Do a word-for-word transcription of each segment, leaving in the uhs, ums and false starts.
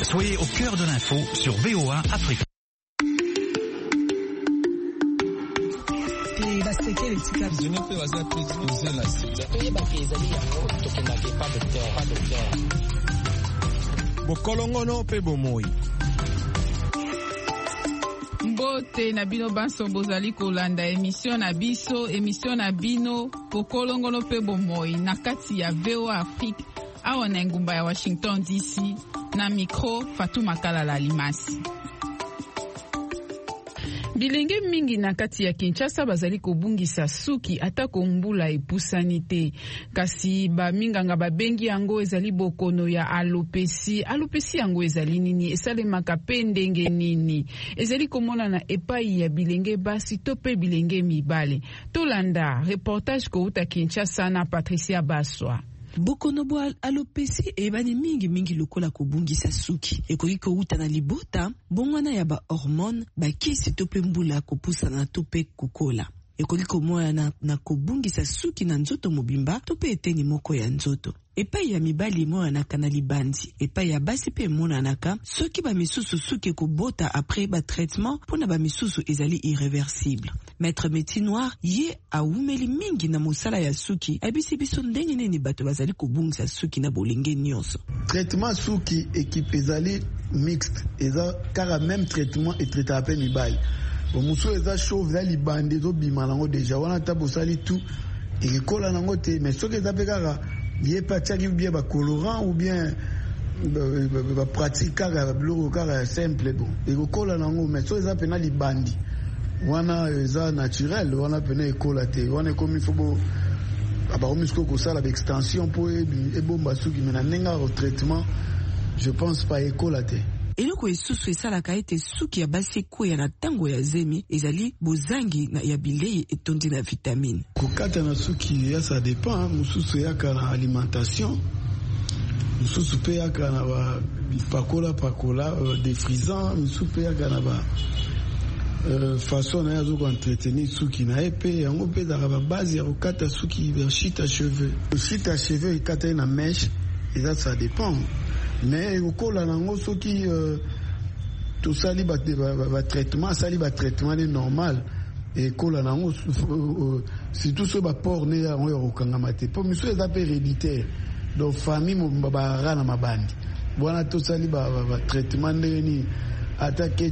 Soyez au cœur de l'info sur V O A Afrique. Bokolongono pe bomoi. Mbote na bino banso bozali kolanda emission na biso, emission na bino Bokolongono pe bomoi na kati ya V O A Afrique awa na ngumba ya Washington D C na micro Fatou Makala Alimasi. Bilenge mingi na kati ya Kinshasa bazali kobungisa suki atako mbula epusani te, kasi ba minganga babengi yango ezali bokono ya alopesi. Alopesi yango ezali nini, esalemaka pe ndenge nini, ezali komona na epai ya bilenge basi to pe bilenge mibale. Tolanda reportage kouta Kinshasa na Patricia Baswa. Bokono bo alopesi ebani mingi mingi lokola kobungisa suki ekoki kouta na libota bongwana ya ba hormone bakisi to pe mbula kopusa na to pe kokola ekoki komoya na, na kobungisa suki na nzoto mobimba to pe eteni moko ya nzoto. Epai ya mibali emonanaka na libandi, epai ya basi pe emonanaka soki ba misusu suki kobota après ba traitement pona ba misusu ezali irréversible. Maître Métier Noir ye awumeli mingi na mosala ya suki abisi biso ndenge nini bato bazali kobungisa suki na bolenge nyonso. Traitement suki équipe ezali mixte, eza car même traitement et traité à peine mibali. Bon muso eza chauve la libandi zo bima nango déjà wana tabosali tout et kola nango te, mais soki eza pekaka yé patiaki ou bien ba colorant ou bien ba pratique kaka bloko kaka simple bon et kola nango, mais so eza pena libandi wana eza naturel wana pena ekola te wana komi fobo abaromisko kosala ba extension po e bomba suki mena nenga au traitement je pense pas ekola te. Eloko esusu esalaka ete suki ya basi ekoya na tango ya zemi ezali bozangi na ya bilei etondi na vitamine. Kokata na suki ya ça dépend, mususu yaka na alimentation, mususu pe yaka na ba pakola pakola euh, défrisant, mususu pe yaka na ba euh, façon na yazo entretenir suki na epe yango pe da ba base ya kokata suki ya chita cheveux. Chita cheveux ikata na mèche et ça ça dépend. Mais au cours de l'ango soki tout ça li ba traitement ça li ba traitement normal et cours de l'ango si tout ça ba port ne ya on kangama te pour monsieur les appels héréditaires donc famille mo ba rana mabandi bona tout ça li ba traitement ni attaqué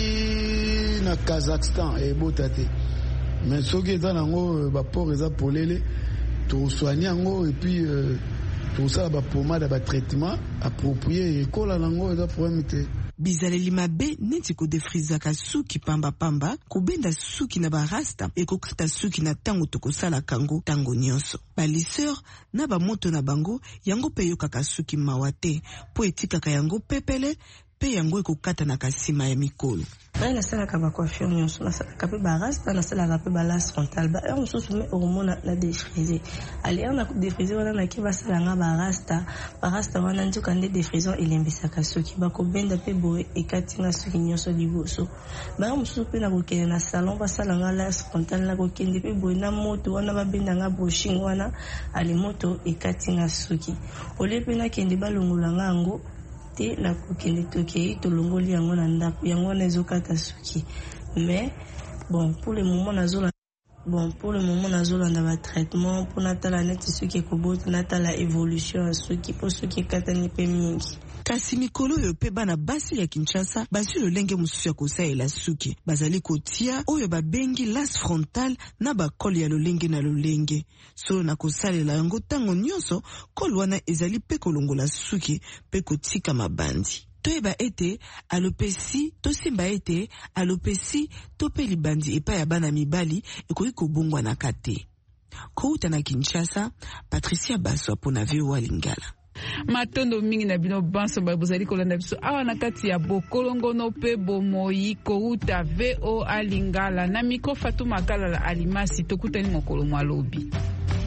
ti na Kazakhstan et botate mais soki za nango ba port eza polele to soigner ngo et puis tout ça ba pomade ba traitement approprié et kola nango eza problème te. Bizaleli mabe neti ko defrizaka suki pamba pamba kobenda suki na barasta e kokata suki na tango tokosala kango tango nyonso. Baliseur na ba moto na bango yango pe yokaka suki mawate po etikaka yango pepele pe yango ekokata na kasima ya mikolo. Na nasalaka ba coiffure nyonso, nasalaka pe ba rasta, nasalaka pe ba las frontal. Ba er mosusu me hormone na défrisé. Ali er na défrisé wana na ki basala nga ba rasta, ba rasta wana nzoka nde défrisant elembisaka suki. Ba ko benda pe boye ekati na suki nyonso liboso. Ba er mosusu pe na kokende na salon basala nga las frontal na kokende pe boye na moto wana ba benda nga brushing wana ali moto ekati na suki. Ole pe na kende balongola nga ngo te na kokende toke to longoli yango na ndako yango na ezokata suki. Mais bon pour le moment nazola bon pour le moment nazola na ba traitement pour natala neti suki kobota natala évolution suki pour suki kata ni pe mingi. Kasi mikolo yo pe bana basi ya Kinshasa basi lolenge mususu ya kosaela suki bazali kotia oyo babengi las frontal na bakoli ya lolenge na lolenge solo na kosalela yango tango nyonso kolwana ezali pe kolongola suki pe kotika mabandi. Toyeba ete alopesi to simba ete alopesi to pe libandi epa ya bana mibali ekoki kobongwa na kate. Kouta na Kinshasa, Patricia Baswa pona V O A Lingala. Matondo mingi na bino banso ba bozali kolanda biso awa na kati ya Bokolongono pe bomoi kouta V O A Lingala na miko Fatou Makala Alimasi tokutani mokolo mwalobi.